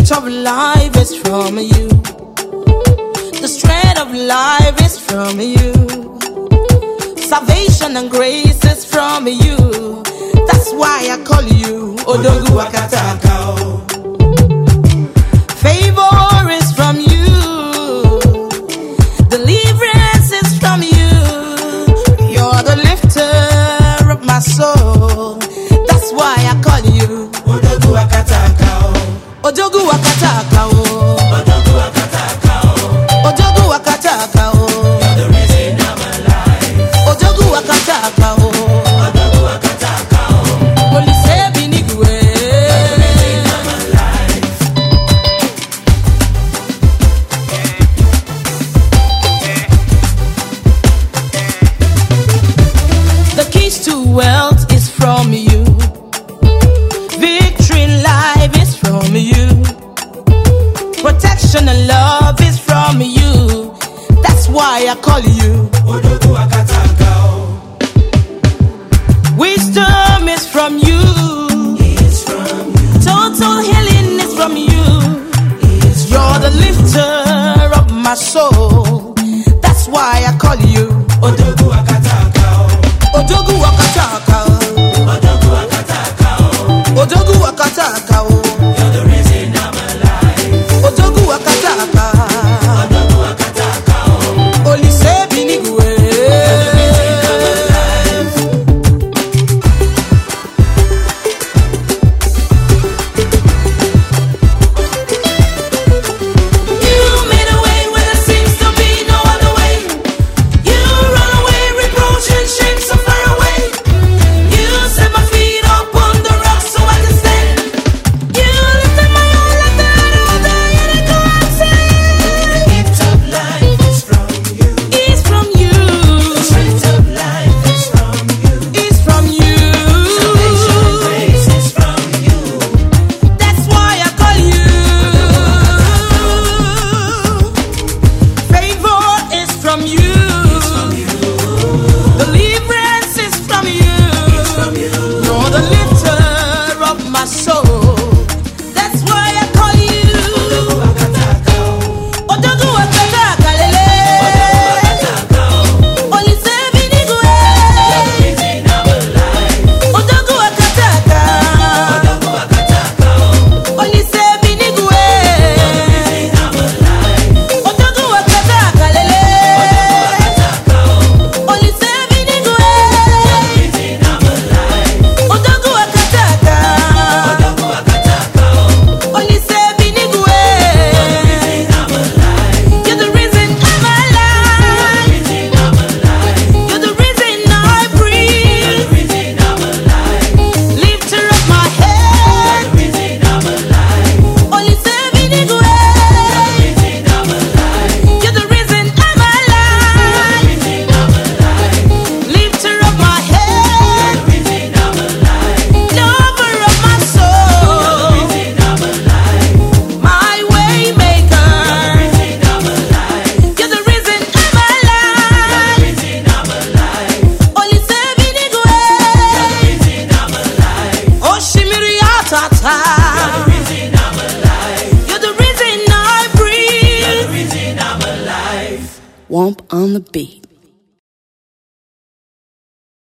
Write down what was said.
gift of life is from you. The strength of life is from you. Salvation and grace is from you. That's why I call you Odogu Wakataka. Favor is from you. Deliverance is from you. You're the lifter of my soul. That's why I call you Odogu Wakataka. Odogu Wakataka. Odogu Wakataka. Odogu Wakataka. You're the reason of my life. Odogu Wakataka. Odogu Wakataka. Holy Sebi Nigwe. You're the reason of my life. The keys to wealth is from you. Victory in life is from you. Protection and love is from you. That's why I call you Odogu Wakataka. Wisdom is from you. It's from you. Total healing is from you. You're the lifter of my soul. That's why I call you Odogu Wakataka. Odogu Wakataka. Odogu Wakataka. Odogu Wakataka. You're the reason of my life. Odogu Wakataka. Odogu Wakataka. Holy Sebi Nigwe. You're the reason of my life. You made a way where there seems to be no other way. You run away, reproach and shame so far away. You set my feet up on the rock so I can stand. You lifted my own like the other, and I can't say. The gift of life is from you. It's from you. The strength of life is from you. It's from you. Salvation and grace is from you. That's why I call you. Favor is from you. Deliverance is from you. You're the lifter of my soul. That's why I call you Odogu Wakataka. Odogu Wakataka lele. Holy Sebi Nigwe. Odogu Wakataka. Odogu Wakataka. Holy Sebi Nigwe. Odogu Wakataka lele. Holy Sebi Nigwe. Odogu Wakataka. Holy Sebi Nigwe. You're the reason of my life. You're the reason I breathe. Lifter of my head. Holy Sebi Nigwe. You're the reason of my life. Lifter of my head. Lover of my soul. My way maker. You're the reason of my life. Holy Sebi Nigwe. Oshimiri Atata. You're the reason I breathe. Womp on the beat.